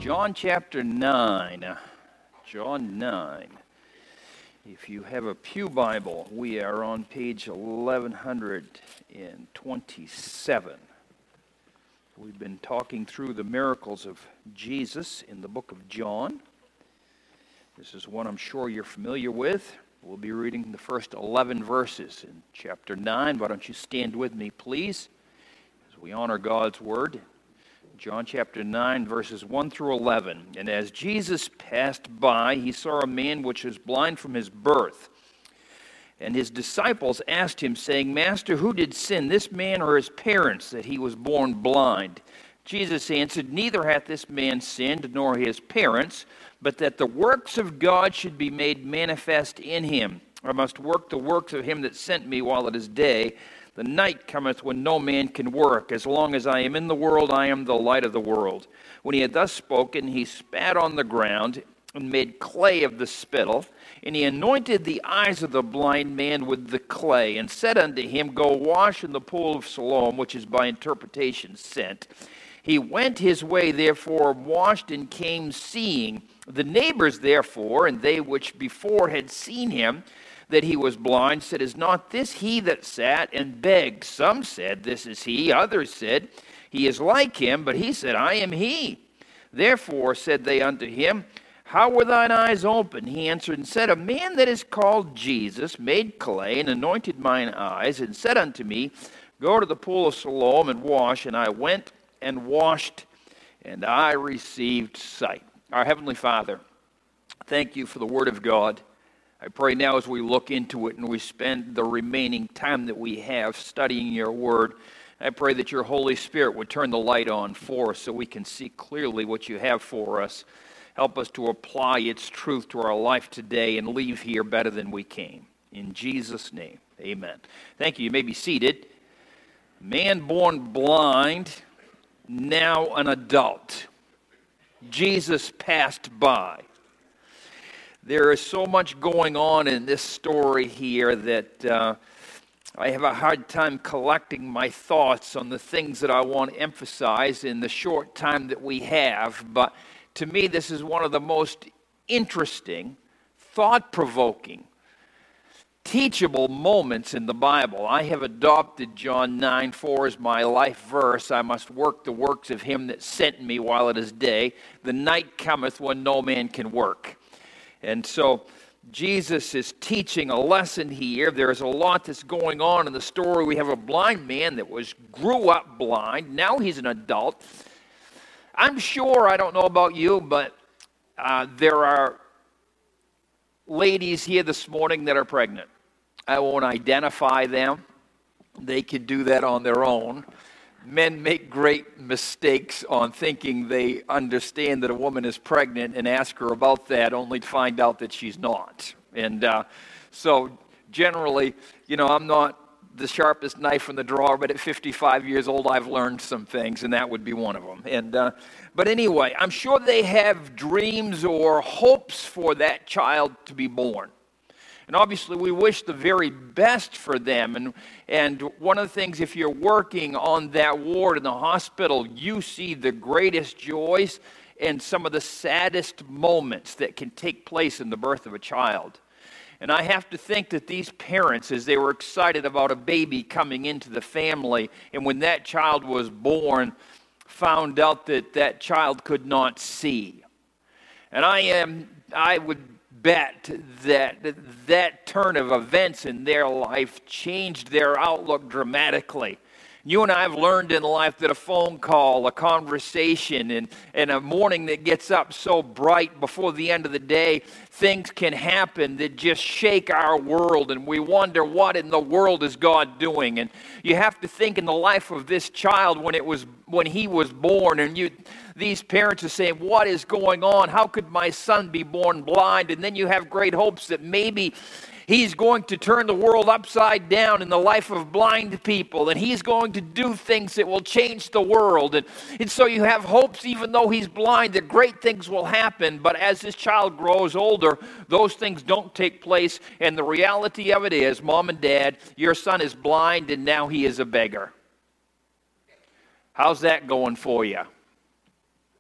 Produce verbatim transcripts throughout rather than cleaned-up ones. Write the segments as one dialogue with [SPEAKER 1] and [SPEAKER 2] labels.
[SPEAKER 1] John chapter nine. John nine. If you have a pew Bible, we are on page eleven twenty-seven. We've been talking through the miracles of Jesus in the book of John. This is one I'm sure you're familiar with. We'll be reading the first eleven verses in chapter nine. Why don't you stand with me, please, as we honor God's word. John chapter nine, verses one through eleven. And as Jesus passed by, he saw a man which was blind from his birth. And his disciples asked him, saying, Master, who did sin, this man or his parents, that he was born blind? Jesus answered, Neither hath this man sinned, nor his parents, but that the works of God should be made manifest in him. I must work the works of him that sent me while it is day. The night cometh when no man can work. As long as I am in the world, I am the light of the world. When he had thus spoken, he spat on the ground and made clay of the spittle. And he anointed the eyes of the blind man with the clay, and said unto him, Go wash in the pool of Siloam, which is by interpretation sent. He went his way, therefore, washed, and came seeing. The neighbors, therefore, and they which before had seen him, that he was blind, said, Is not this he that sat and begged? Some said, This is he. Others said, He is like him. But he said, I am he. Therefore said they unto him, How were thine eyes opened? He answered and said, A man that is called Jesus made clay and anointed mine eyes, and said unto me, Go to the pool of Siloam and wash. And I went and washed, and I received sight. Our Heavenly Father, thank you for the Word of God. I pray now as we look into it and we spend the remaining time that we have studying your word, I pray that your Holy Spirit would turn the light on for us so we can see clearly what you have for us. Help us to apply its truth to our life today and leave here better than we came. In Jesus' name, amen. Thank you. You may be seated. Man born blind, now an adult. Jesus passed by. There is so much going on in this story here that uh, I have a hard time collecting my thoughts on the things that I want to emphasize in the short time that we have. But to me, this is one of the most interesting, thought-provoking, teachable moments in the Bible. I have adopted John nine four as my life verse. I must work the works of him that sent me while it is day. The night cometh when no man can work. And so Jesus is teaching a lesson here. There's a lot that's going on in the story. We have a blind man that was grew up blind. Now he's an adult. I'm sure, I don't know about you, but uh, there are ladies here this morning that are pregnant. I won't identify them. They could do that on their own. Men make great mistakes on thinking they understand that a woman is pregnant and ask her about that only to find out that she's not. And uh, so generally, you know, I'm not the sharpest knife in the drawer, but at fifty-five years old, I've learned some things, and that would be one of them. And uh, but anyway, I'm sure they have dreams or hopes for that child to be born. And obviously, we wish the very best for them. And, and one of the things, if you're working on that ward in the hospital, you see the greatest joys and some of the saddest moments that can take place in the birth of a child. And I have to think that these parents, as they were excited about a baby coming into the family, and when that child was born, found out that that child could not see. And I am, I would bet that that turn of events in their life changed their outlook dramatically. You and I have learned in life that a phone call, a conversation, and, and a morning that gets up so bright before the end of the day, things can happen that just shake our world, and we wonder what in the world is God doing. And you have to think in the life of this child when it was when he was born, and you these parents are saying, what is going on? How could my son be born blind? And then you have great hopes that maybe he's going to turn the world upside down in the life of blind people, and he's going to do things that will change the world. And, and so you have hopes, even though he's blind, that great things will happen. But as this child grows older, those things don't take place. And the reality of it is, Mom and Dad, your son is blind, and now he is a beggar. How's that going for you?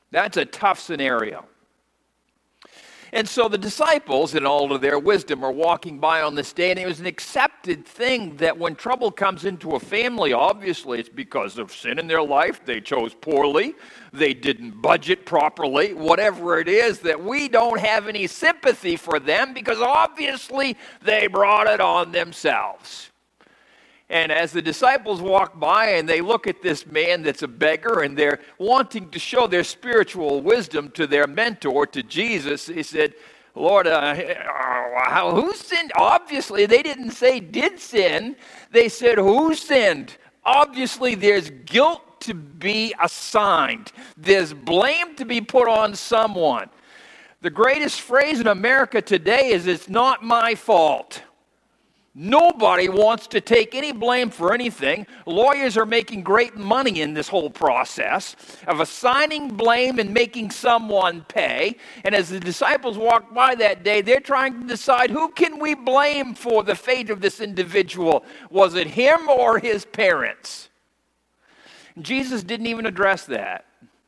[SPEAKER 1] That's a tough scenario. And so the disciples, in all of their wisdom, are walking by on this day, and it was an accepted thing that when trouble comes into a family, obviously it's because of sin in their life. They chose poorly. They didn't budget properly. Whatever it is, that we don't have any sympathy for them because obviously they brought it on themselves. And as the disciples walk by and they look at this man that's a beggar and they're wanting to show their spiritual wisdom to their mentor, to Jesus, he said, Lord, uh, how, who sinned? Obviously, they didn't say did sin. They said who sinned? Obviously, there's guilt to be assigned. There's blame to be put on someone. The greatest phrase in America today is it's not my fault. Nobody wants to take any blame for anything. Lawyers are making great money in this whole process of assigning blame and making someone pay. And as the disciples walked by that day, they're trying to decide who can we blame for the fate of this individual? Was it him or his parents? Jesus didn't even address that.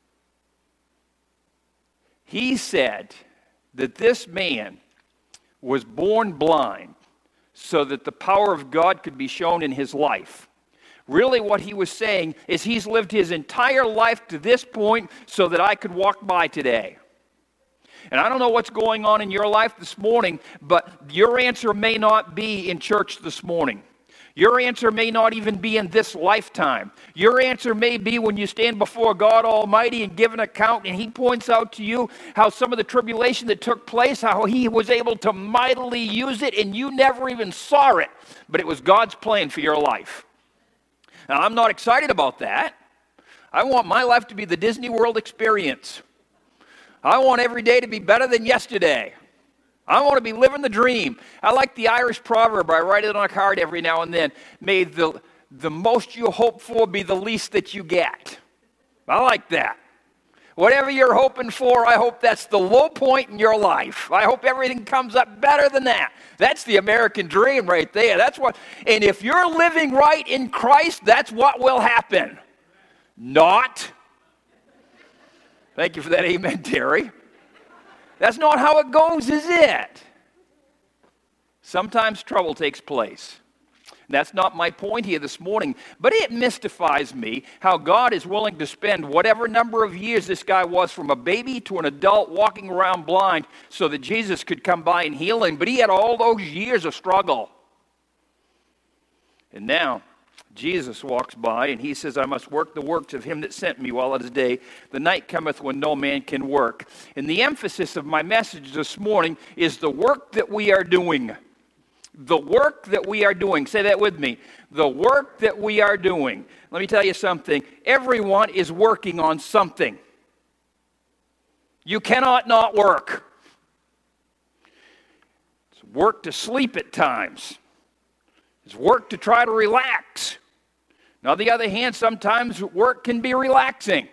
[SPEAKER 1] He said that this man was born blind so that the power of God could be shown in his life. Really what he was saying is he's lived his entire life to this point so that I could walk by today. And I don't know what's going on in your life this morning, but your answer may not be in church this morning. Your answer may not even be in this lifetime. Your answer may be when you stand before God Almighty and give an account, and he points out to you how some of the tribulation that took place, how he was able to mightily use it, and you never even saw it. But it was God's plan for your life. Now, I'm not excited about that. I want my life to be the Disney World experience. I want every day to be better than yesterday. I want to be living the dream. I like the Irish proverb. I write it on a card every now and then. May the, the most you hope for be the least that you get. I like that. Whatever you're hoping for, I hope that's the low point in your life. I hope everything comes up better than that. That's the American dream right there. That's what. And if you're living right in Christ, that's what will happen. Not. Thank you for that amen, Terry. That's not how it goes, is it? Sometimes trouble takes place. That's not my point here this morning, but it mystifies me how God is willing to spend whatever number of years this guy was from a baby to an adult walking around blind so that Jesus could come by and heal him, but he had all those years of struggle. And now, Jesus walks by and he says, I must work the works of him that sent me while it is day. The night cometh when no man can work. And the emphasis of my message this morning is the work that we are doing. The work that we are doing. Say that with me. The work that we are doing. Let me tell you something. Everyone is working on something. You cannot not work. It's work to sleep at times. It's work to try to relax. Now, on the other hand, sometimes work can be relaxing.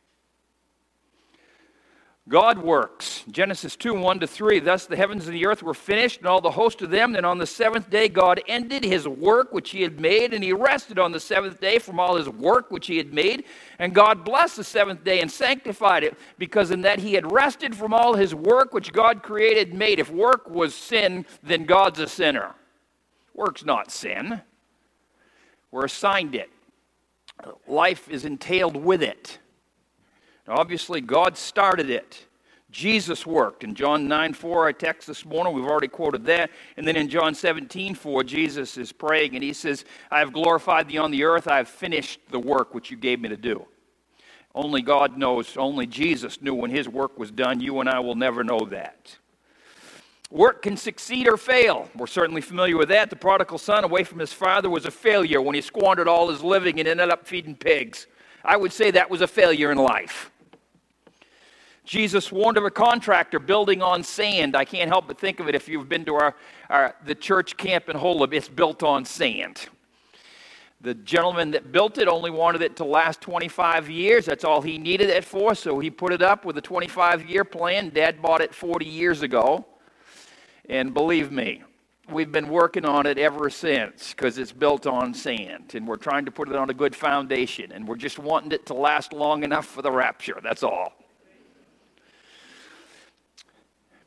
[SPEAKER 1] God works. Genesis two, one to three. Thus the heavens and the earth were finished, and all the host of them. Then on the seventh day God ended his work which he had made, and he rested on the seventh day from all his work which he had made. And God blessed the seventh day and sanctified it, because in that he had rested from all his work which God created and made. If work was sin, then God's a sinner. Work's not sin. We're assigned it. Life is entailed with it. Now, obviously, God started it. Jesus worked. In John nine four, our text this morning, we've already quoted that. And then in John seventeen four, Jesus is praying, and he says, I have glorified thee on the earth. I have finished the work which you gave me to do. Only God knows, only Jesus knew when his work was done. You and I will never know that. Work can succeed or fail. We're certainly familiar with that. The prodigal son away from his father was a failure when he squandered all his living and ended up feeding pigs. I would say that was a failure in life. Jesus warned of a contractor building on sand. I can't help but think of it if you've been to our, our the church camp in Holub. It's built on sand. The gentleman that built it only wanted it to last twenty-five years. That's all he needed it for, so he put it up with a twenty-five-year plan. Dad bought it forty years ago. And believe me, we've been working on it ever since because it's built on sand. And we're trying to put it on a good foundation. And we're just wanting it to last long enough for the rapture. That's all.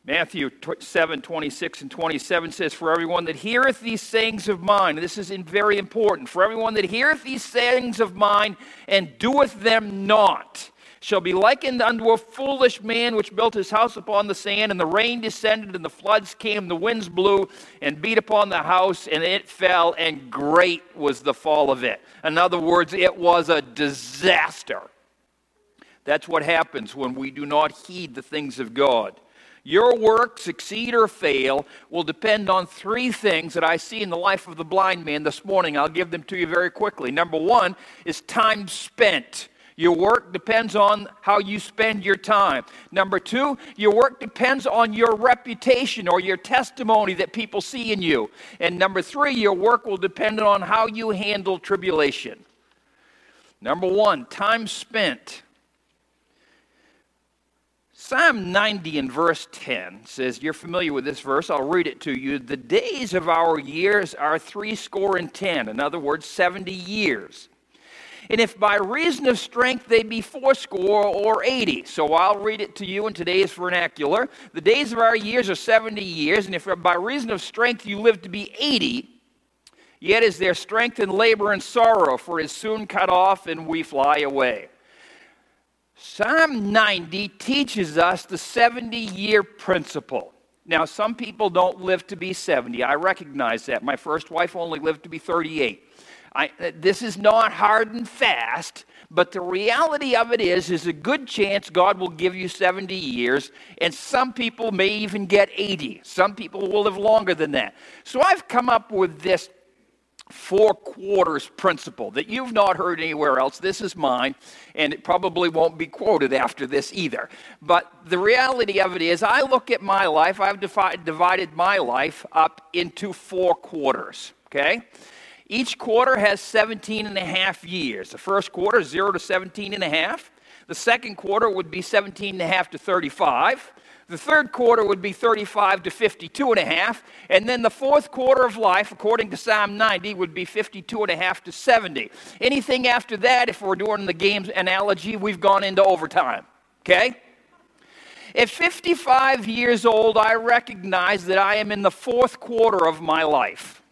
[SPEAKER 1] Matthew seven, twenty-six and twenty-seven says, "For everyone that heareth these sayings of mine," this is very important, "for everyone that heareth these sayings of mine and doeth them not, shall be likened unto a foolish man which built his house upon the sand, and the rain descended, and the floods came, the winds blew, and beat upon the house, and it fell, and great was the fall of it." In other words, it was a disaster. That's what happens when we do not heed the things of God. Your work, succeed or fail, will depend on three things that I see in the life of the blind man this morning. I'll give them to you very quickly. Number one is time spent. Your work depends on how you spend your time. Number two, your work depends on your reputation or your testimony that people see in you. And number three, your work will depend on how you handle tribulation. Number one, time spent. Psalm ninety in verse ten says, you're familiar with this verse, I'll read it to you. "The days of our years are threescore and ten." In other words, seventy years. "And if by reason of strength they be fourscore or eighty." So I'll read it to you in today's vernacular. "The days of our years are seventy years, and if by reason of strength you live to be eighty, yet is there strength in labor and sorrow, for it is soon cut off and we fly away." Psalm ninety teaches us the seventy-year principle. Now, some people don't live to be seventy. I recognize that. My first wife only lived to be thirty-eight. I, this is not hard and fast, but the reality of it is, is a good chance God will give you seventy years, and some people may even get eighty. Some people will live longer than that. So I've come up with this four quarters principle that you've not heard anywhere else. This is mine, and it probably won't be quoted after this either. But the reality of it is, I look at my life, I've defi- divided my life up into four quarters, okay? Each quarter has seventeen and a half years. The first quarter, zero to seventeen and a half. The second quarter would be seventeen and a half to thirty-five. The third quarter would be thirty-five to fifty-two and a half. And then the fourth quarter of life, according to Psalm ninety, would be fifty-two and a half to seventy. Anything after that, if we're doing the game's analogy, we've gone into overtime, okay? At fifty-five years old, I recognize that I am in the fourth quarter of my life.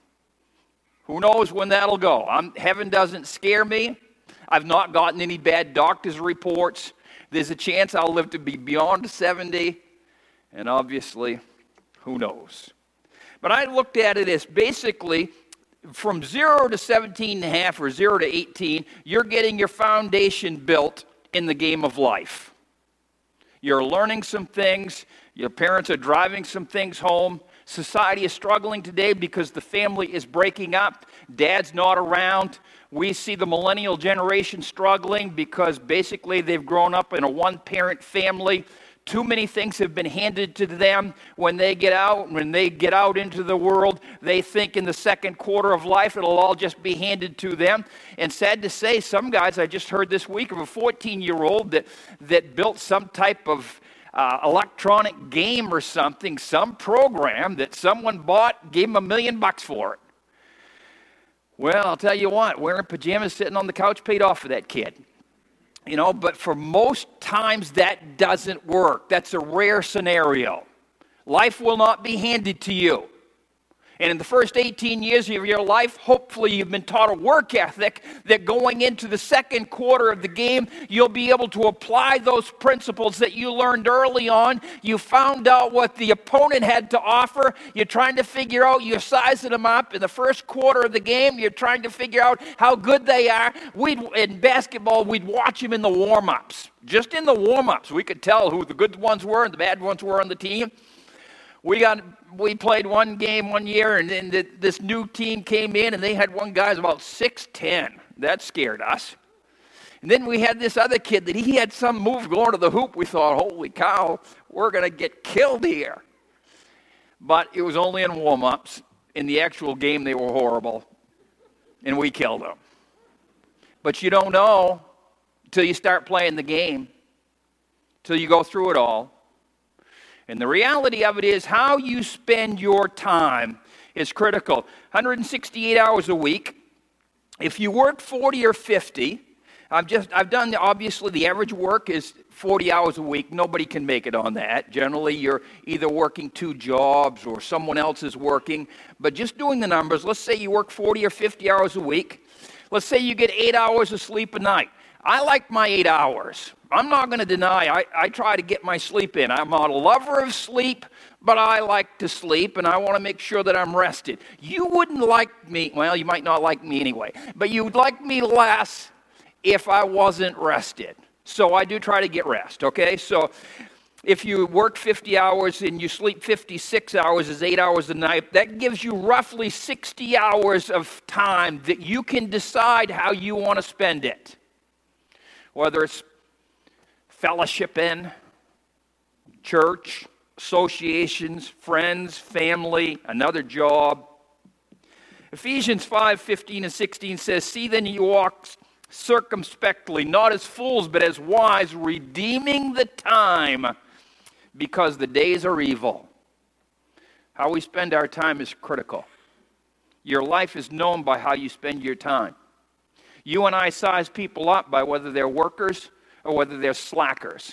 [SPEAKER 1] Who knows when that'll go? I'm, heaven doesn't scare me. I've not gotten any bad doctor's reports. There's a chance I'll live to be beyond seventy. And obviously, who knows? But I looked at it as basically from zero to seventeen and a half or zero to eighteen, you're getting your foundation built in the game of life. You're learning some things. Your parents are driving some things home. Society is struggling today because the family is breaking up. Dad's not around. We see the millennial generation struggling because basically they've grown up in a one-parent family. Too many things have been handed to them. When they get out, when they get out into the world, they think in the second quarter of life it'll all just be handed to them. And sad to say, some guys, I just heard this week of a fourteen-year-old that, that built some type of uh, electronic game or something, some program that someone bought, gave him a million bucks for it. Well, I'll tell you what, wearing pajamas sitting on the couch paid off for that kid. You know, but for most times that doesn't work. That's a rare scenario. Life will not be handed to you. And in the first eighteen years of your life, hopefully you've been taught a work ethic that going into the second quarter of the game, you'll be able to apply those principles that you learned early on. You found out what the opponent had to offer. You're trying to figure out, you're sizing them up. In the first quarter of the game, you're trying to figure out how good they are. We'd, in basketball, we'd watch them in the warm-ups. Just in the warm-ups, we could tell who the good ones were and the bad ones were on the team. We got we played one game one year, and then the, this new team came in, and they had one guy who's about six ten. That scared us. And then we had this other kid that he had some move going to the hoop. We thought, holy cow, we're going to get killed here. But it was only in warm-ups. In the actual game, they were horrible, and we killed them. But you don't know until you start playing the game, until you go through it all. And the reality of it is how you spend your time is critical. one hundred sixty-eight hours a week. If you work forty or fifty, I've just, I've done, the, obviously, the average work is forty hours a week. Nobody can make it on that. Generally, you're either working two jobs or someone else is working. But just doing the numbers, let's say you work forty or fifty hours a week. Let's say you get eight hours of sleep a night. I like my eight hours. I'm not going to deny, I, I try to get my sleep in. I'm not a lover of sleep, but I like to sleep, and I want to make sure that I'm rested. You wouldn't like me, well, you might not like me anyway, but you would like me less if I wasn't rested. So I do try to get rest, okay? So if you work fifty hours and you sleep fifty-six hours, is eight hours a night, that gives you roughly sixty hours of time that you can decide how you want to spend it. Whether it's fellowship in, church, associations, friends, family, another job. Ephesians five fifteen and sixteen says, "See then you walk circumspectly, not as fools, but as wise, redeeming the time, because the days are evil." How we spend our time is critical. Your life is known by how you spend your time. You and I size people up by whether they're workers or whether they're slackers.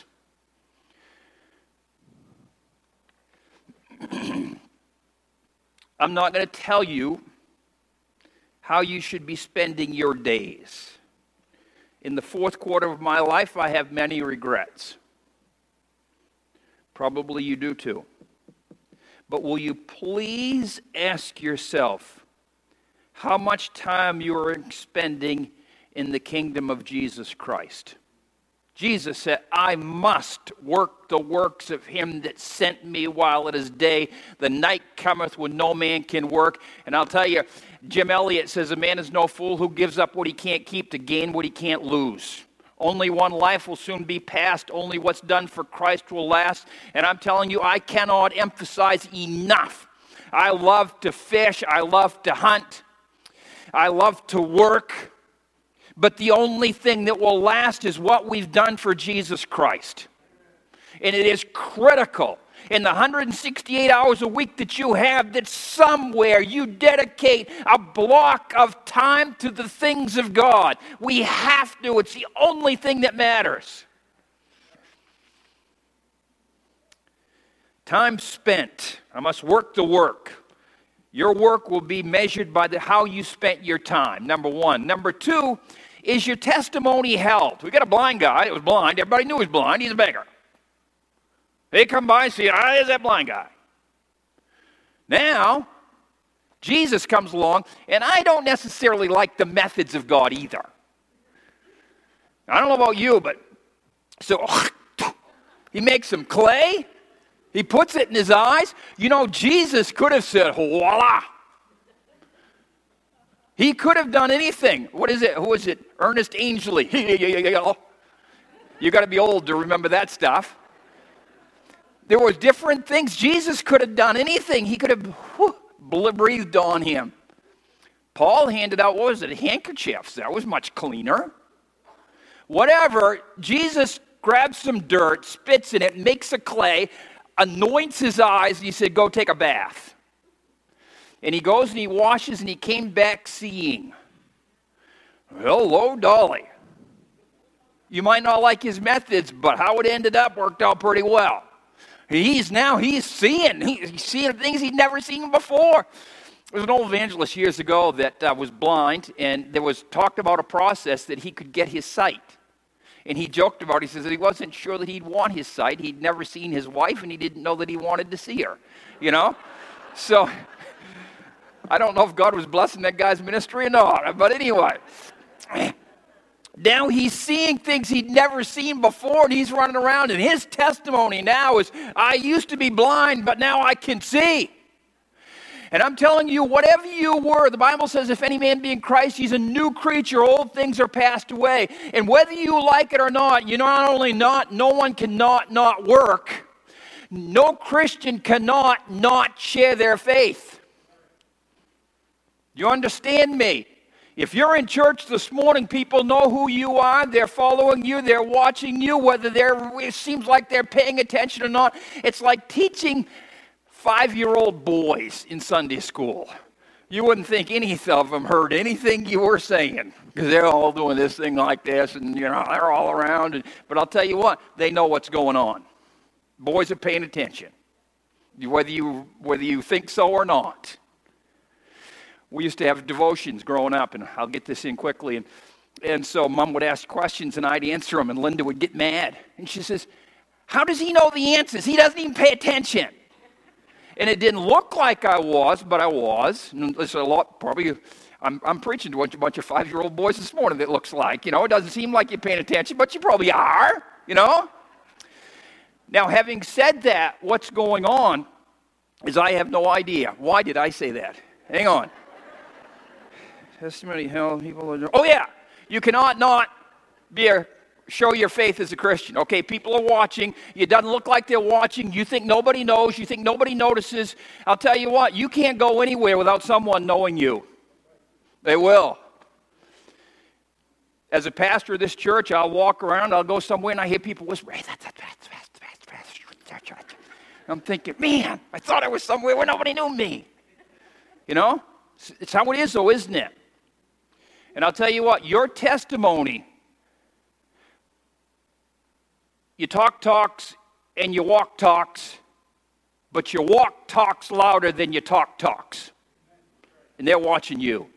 [SPEAKER 1] I'm not going to tell you how you should be spending your days. In the fourth quarter of my life, I have many regrets. Probably you do too. But will you please ask yourself how much time you are spending in the kingdom of Jesus Christ? Jesus said, "I must work the works of him that sent me while it is day. The night cometh when no man can work." And I'll tell you, Jim Elliot says, "A man is no fool who gives up what he can't keep to gain what he can't lose. Only one life will soon be past. Only what's done for Christ will last." And I'm telling you, I cannot emphasize enough. I love to fish. I love to hunt. I love to work. But the only thing that will last is what we've done for Jesus Christ. And it is critical in the one hundred sixty-eight hours a week that you have that somewhere you dedicate a block of time to the things of God. We have to. It's the only thing that matters. Time spent. I must work the work. Your work will be measured by the, how you spent your time, number one. Number two, is your testimony held? We got a blind guy. It was blind. Everybody knew he was blind. He's a beggar. They come by and see, ah, there's that blind guy. Now, Jesus comes along, and I don't necessarily like the methods of God either. I don't know about you, but so he makes some clay. He puts it in his eyes. You know, Jesus could have said, voila. He could have done anything. What is it? Who is it? Ernest Angley. You got to be old to remember that stuff. There were different things. Jesus could have done anything. He could have whew, breathed on him. Paul handed out, what was it, handkerchiefs. That was much cleaner. Whatever, Jesus grabs some dirt, spits in it, makes a clay, anoints his eyes, and he said, go take a bath. And he goes and he washes, and he came back seeing. Hello, Dolly. You might not like his methods, but how it ended up worked out pretty well. He's now, he's seeing. He's seeing things he'd never seen before. There was an old evangelist years ago that uh, was blind, and there was talked about a process that he could get his sight. And he joked about it. He says that he wasn't sure that he'd want his sight. He'd never seen his wife, and he didn't know that he wanted to see her. You know? So I don't know if God was blessing that guy's ministry or not. But anyway, now he's seeing things he'd never seen before, and he's running around, and his testimony now is, I used to be blind, but now I can see. And I'm telling you, whatever you were, the Bible says, if any man be in Christ, he's a new creature. Old things are passed away. And whether you like it or not, you not only not, no one cannot not work. No Christian cannot not share their faith. You understand me? If you're in church this morning, people know who you are. They're following you. They're watching you. Whether they're, it seems like they're paying attention or not. It's like teaching five-year-old boys in Sunday school. You wouldn't think any of them heard anything you were saying because they're all doing this thing like this, and you know they're all around. And, but I'll tell you what, they know what's going on. Boys are paying attention, whether you whether you think so or not. We used to have devotions growing up, and I'll get this in quickly. And and so Mom would ask questions, and I'd answer them, and Linda would get mad, and she says, "How does he know the answers? He doesn't even pay attention." And it didn't look like I was, but I was. And there's a lot, probably, I'm, I'm preaching to a bunch of five-year-old boys this morning, it looks like. You know, it doesn't seem like you're paying attention, but you probably are, you know. Now, having said that, what's going on is I have no idea. Why did I say that? Hang on. Testimony, hell, people are... Oh, yeah. You cannot not be a... show your faith as a Christian. Okay, people are watching. It doesn't look like they're watching. You think nobody knows. You think nobody notices. I'll tell you what, you can't go anywhere without someone knowing you. They will. As a pastor of this church, I'll walk around, I'll go somewhere, and I hear people whisper, "Hey, that's, that's, that's, that's, that's, that's, that's." I'm thinking, man, I thought I was somewhere where nobody knew me. You know? It's how it is, though, isn't it? And I'll tell you what, your testimony... You talk talks and you walk talks, but your walk talks louder than your talk talks. And they're watching you.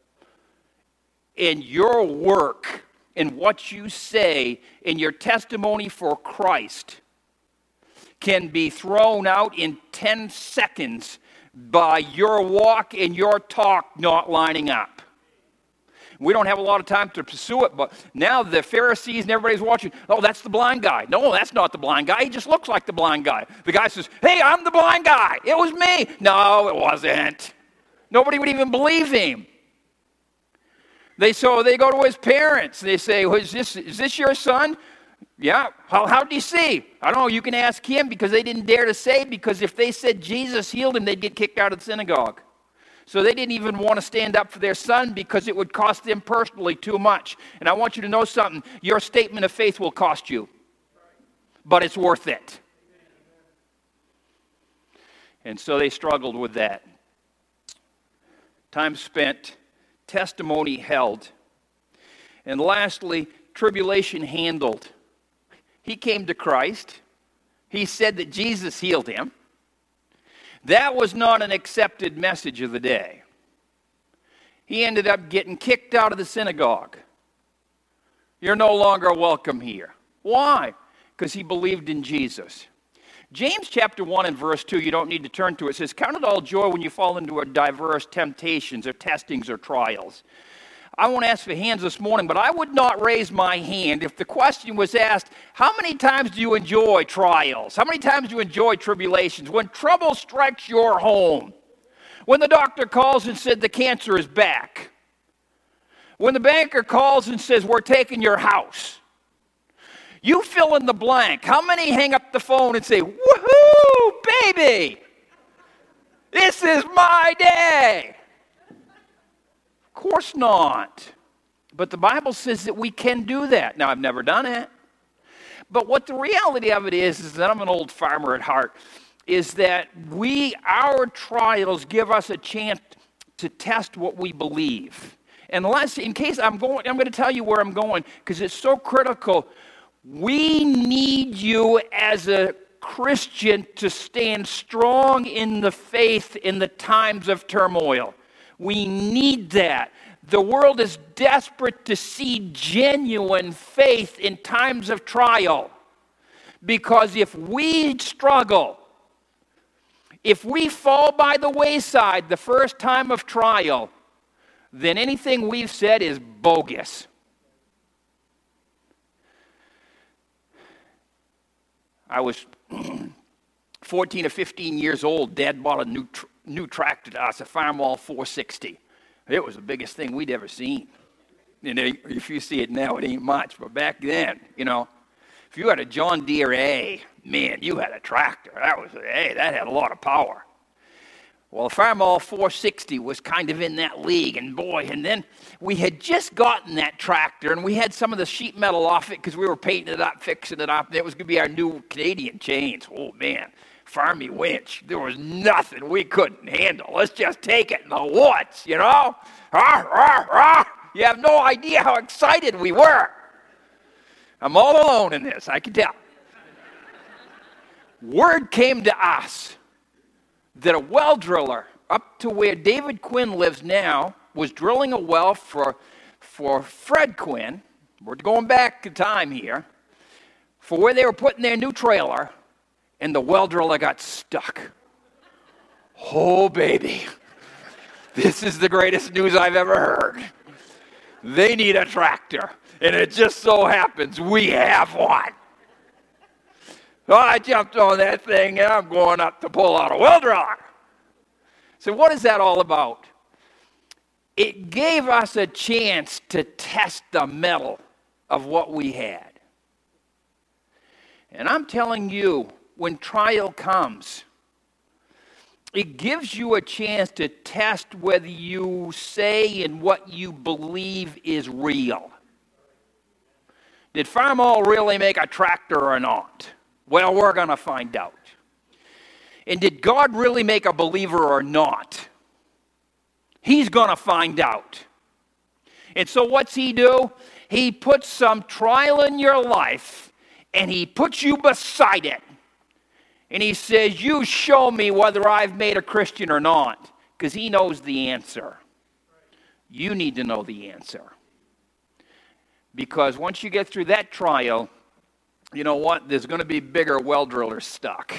[SPEAKER 1] And your work and what you say in your testimony for Christ can be thrown out in ten seconds by your walk and your talk not lining up. We don't have a lot of time to pursue it, but now the Pharisees and everybody's watching. Oh, that's the blind guy. No, that's not the blind guy. He just looks like the blind guy. The guy says, "Hey, I'm the blind guy. It was me." No, it wasn't. Nobody would even believe him. They so they go to his parents. They say, well, is this is this your son? Yeah. How how did he see? I don't know. You can ask him, because they didn't dare to say, because if they said Jesus healed him, they'd get kicked out of the synagogue. So they didn't even want to stand up for their son because it would cost them personally too much. And I want you to know something. Your statement of faith will cost you, but it's worth it. And so they struggled with that. Time spent, testimony held, and lastly, tribulation handled. He came to Christ. He said that Jesus healed him. That was not an accepted message of the day. He ended up getting kicked out of the synagogue. You're no longer welcome here. Why? Because he believed in Jesus. James chapter one and verse two, you don't need to turn to it, says, "Count it all joy when you fall into a diverse temptations or testings or trials." I won't ask for hands this morning, but I would not raise my hand if the question was asked, how many times do you enjoy trials? How many times do you enjoy tribulations? When trouble strikes your home, when the doctor calls and said the cancer is back, when the banker calls and says we're taking your house, you fill in the blank. How many hang up the phone and say, "Woohoo, baby, this is my day"? Of course not. But the Bible says that we can do that. Now, I've never done it. But what the reality of it is, is that I'm an old farmer at heart, is that we, our trials give us a chance to test what we believe. And unless, in case I'm going, I'm going to tell you where I'm going, because it's so critical. We need you as a Christian to stand strong in the faith in the times of turmoil. We need that. The world is desperate to see genuine faith in times of trial. Because if we struggle, if we fall by the wayside the first time of trial, then anything we've said is bogus. I was fourteen or fifteen years old. Dad bought a new tr- new tractor to us, a Farmall four sixty. It was the biggest thing we'd ever seen. And if you see it now, it ain't much. But back then, you know, if you had a John Deere A, man, you had a tractor. That was, hey, that had a lot of power. Well, the Farmall four sixty was kind of in that league, and boy, and then we had just gotten that tractor, and we had some of the sheet metal off it because we were painting it up, fixing it up, and it was going to be our new Canadian chains. Oh, man. Farmy winch. There was nothing we couldn't handle. Let's just take it in the woods, you know? Ah, ah, ah. You have no idea how excited we were. I'm all alone in this, I can tell. Word came to us that a well driller up to where David Quinn lives now was drilling a well for, for Fred Quinn. We're going back in time here. For where they were putting their new trailer, and the well driller got stuck. Oh, baby. This is the greatest news I've ever heard. They need a tractor, and it just so happens we have one. So I jumped on that thing, and I'm going up to pull out a well driller. So what is that all about? It gave us a chance to test the mettle of what we had. And I'm telling you, when trial comes, it gives you a chance to test whether you say and what you believe is real. Did Farmall really make a tractor or not? Well, we're going to find out. And did God really make a believer or not? He's going to find out. And so what's he do? He puts some trial in your life, and he puts you beside it. And he says, you show me whether I've made a Christian or not, because he knows the answer. You need to know the answer. Because once you get through that trial, you know what? There's going to be bigger well drillers stuck.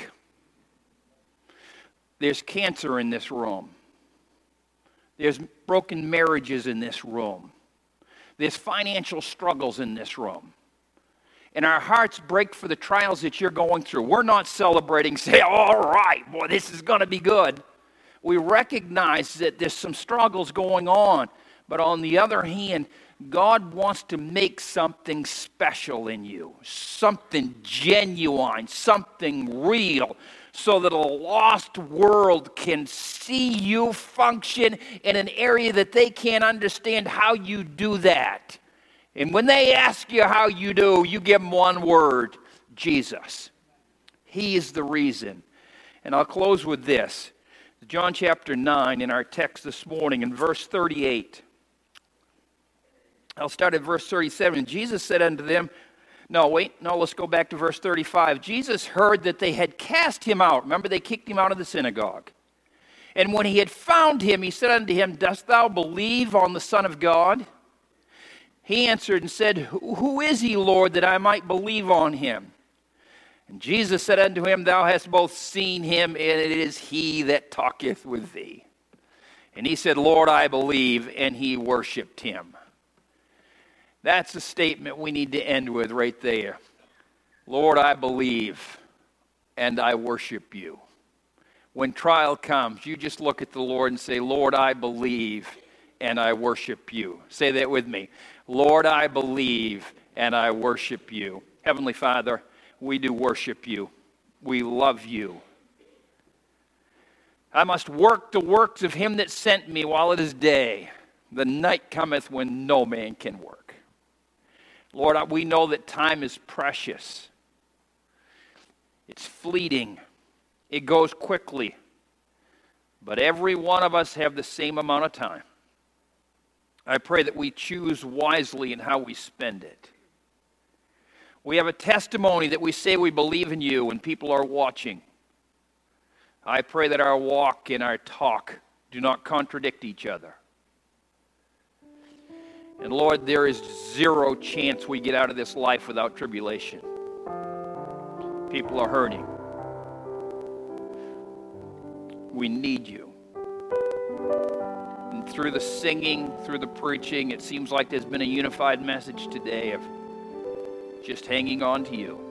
[SPEAKER 1] There's cancer in this room. There's broken marriages in this room. There's financial struggles in this room. And our hearts break for the trials that you're going through. We're not celebrating, say, all right, boy, this is going to be good. We recognize that there's some struggles going on. But on the other hand, God wants to make something special in you, something genuine, something real, so that a lost world can see you function in an area that they can't understand how you do that. And when they ask you how you do, you give them one word, Jesus. He is the reason. And I'll close with this. John chapter nine in our text this morning in verse thirty-eight. I'll start at verse thirty-seven. Jesus said unto them, no, wait, no, let's go back to verse thirty-five. Jesus heard that they had cast him out. Remember, they kicked him out of the synagogue. And when he had found him, he said unto him, dost thou believe on the Son of God? He answered and said, who is he, Lord, that I might believe on him? And Jesus said unto him, thou hast both seen him, and it is he that talketh with thee. And he said, Lord, I believe, and he worshiped him. That's the statement we need to end with right there. Lord, I believe, and I worship you. When trial comes, you just look at the Lord and say, Lord, I believe, and I worship you. Say that with me. Lord, I believe, and I worship you. Heavenly Father, we do worship you. We love you. I must work the works of him that sent me while it is day. The night cometh when no man can work. Lord, we know that time is precious. It's fleeting. It goes quickly. But every one of us have the same amount of time. I pray that we choose wisely in how we spend it. We have a testimony that we say we believe in you and people are watching. I pray that our walk and our talk do not contradict each other. And Lord, there is zero chance we get out of this life without tribulation. People are hurting. We need you. And through the singing, through the preaching, it seems like there's been a unified message today of just hanging on to you.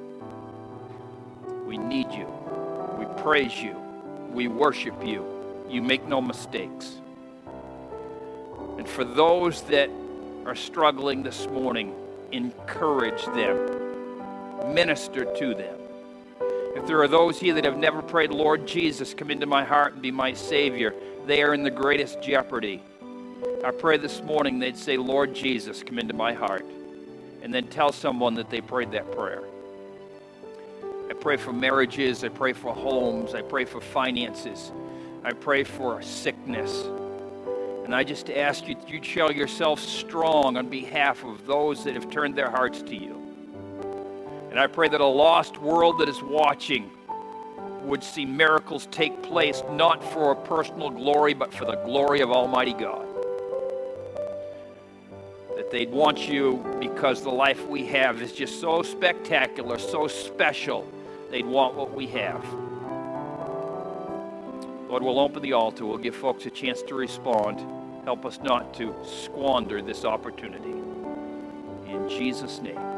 [SPEAKER 1] We need you. We praise you. We worship you. You make no mistakes. And for those that are struggling this morning, encourage them. Minister to them. If there are those here that have never prayed, Lord Jesus, come into my heart and be my Savior, they are in the greatest jeopardy. I pray this morning they'd say, Lord Jesus, come into my heart. And then tell someone that they prayed that prayer. I pray for marriages. I pray for homes. I pray for finances. I pray for sickness. And I just ask you that you'd show yourself strong on behalf of those that have turned their hearts to you. And I pray that a lost world that is watching would see miracles take place, not for personal glory, but for the glory of Almighty God. That they'd want you because the life we have is just so spectacular, so special. They'd want what we have. Lord, we'll open the altar. We'll give folks a chance to respond. Help us not to squander this opportunity. In Jesus' name.